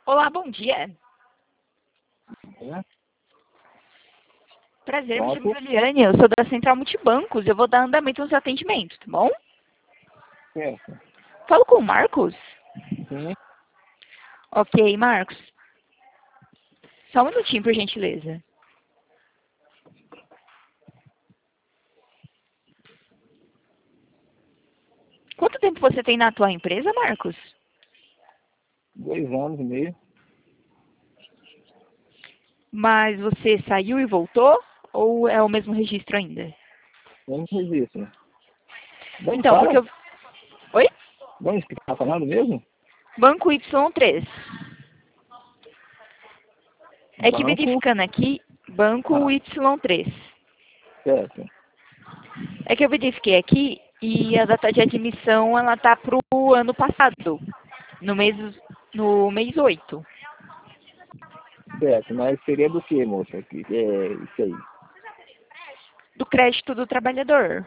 Olá, bom dia. É? Prazer, me chamo Pronto. Juliane, eu sou da Central Multibancos. Eu vou dar andamento nos atendimentos, tá bom? Certo. Falo com o Marcos? Sim. Ok, Marcos. Só um minutinho, por gentileza. Quanto tempo você tem na tua empresa, Marcos? 2 anos e meio. Mas você saiu e voltou? Ou é o mesmo registro ainda? Vamos registro. Bom, Então, fala. porque eu... Oi? Vamos que tá falando mesmo? Banco Y3. É que Banco. verificando aqui, Banco Ah, Y3. certo. É que eu verifiquei aqui e a data de admissão ela tá pro ano passado, no mês, no mês 8, Certo. Mas seria do que, moça? É isso aí. do crédito do trabalhador.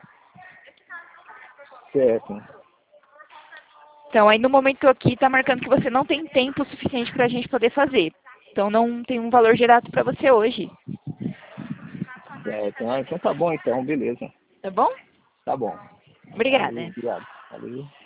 Certo. Então, aí no momento aqui tá marcando que você não tem tempo suficiente para a gente poder fazer. Então, não tem um valor gerado para você hoje, Certo. Ah, então tá bom então, beleza. tá bom? Tá bom. Valeu, Obrigada. obrigado. Valeu.